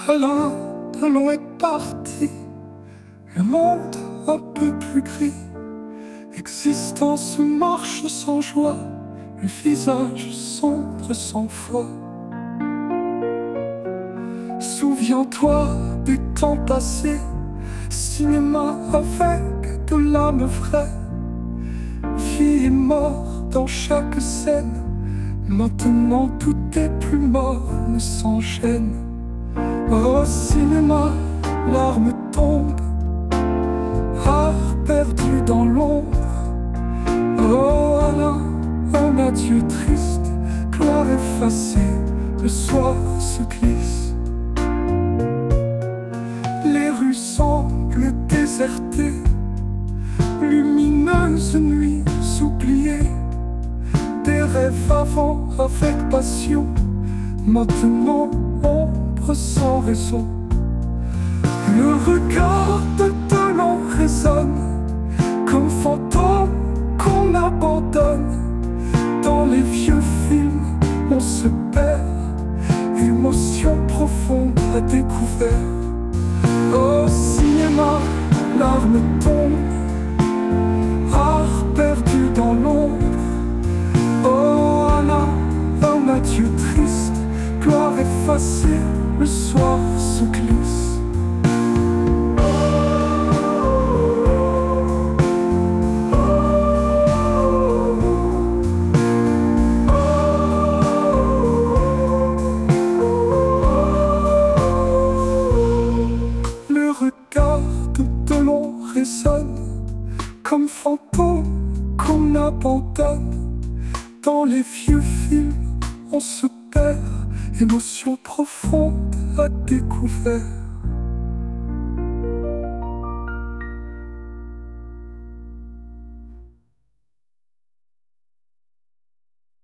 Alain Delon est parti, le monde un peu plus gris. Existence marche sans joie, le visage sombre sans foi. Souviens-toi du temps passé, cinéma avec de l'âme vraie. Vie et mort dans chaque scène, maintenant tout est plus morne sans gêne. Au cinéma, larmes tombent, art perdu dans l'ombre. Oh Alain, un adieu triste, gloire effacée, le soir se glisse. Les rues semblent désertées, lumineuses nuits oubliées. Des rêves avant avec passion, maintenant ombre sans raison. Le regard de Delon résonne comme fantôme qu'on abandonne. Dans les vieux films on se perd, émotion profonde à découvert. Au cinéma, larmes tombent, art perdu dans l'ombre. Oh Alain, un adieu triste, gloire effacée, le soir se glisse. Le regard de Delon résonne comme fantôme qu'on abandonne. Dans les vieux films on se perd, émotion profonde à découvert.